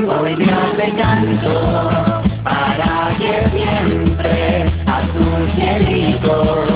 Hoy día te canto para que siempre a tu cielito